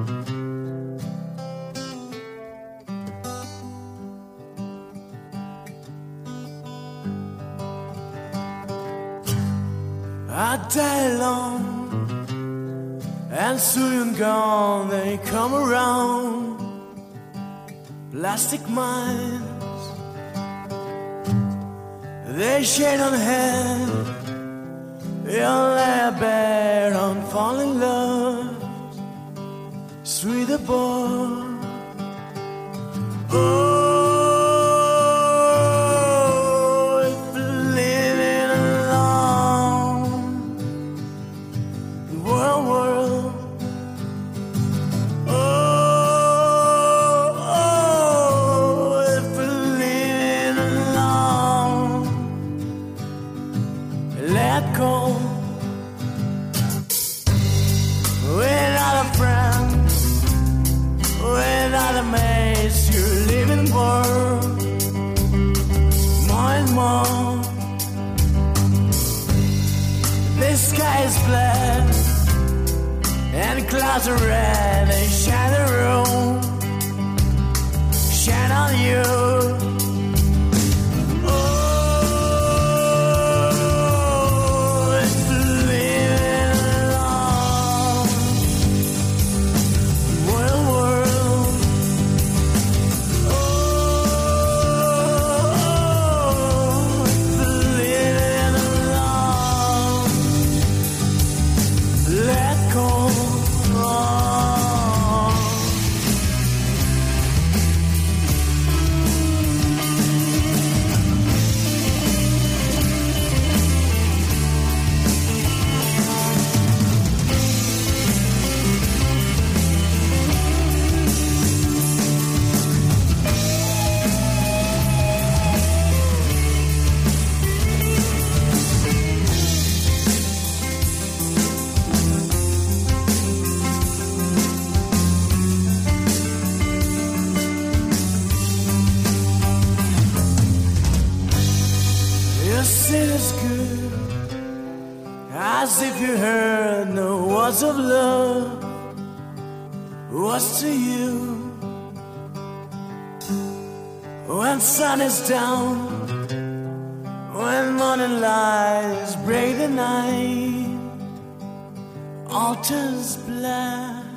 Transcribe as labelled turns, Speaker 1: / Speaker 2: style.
Speaker 1: I die alone, and soon gone they come around. Plastic minds, they shade on head. You'll lay a bed on falling love, sweet above. Let go without a friend, without a maze. You live in world more and more. The sky is black and clouds are red. They shine the room, shine on you. It is good, as if you heard no words of love. What's to you when sun is down, when morning lies break the night, all turns black.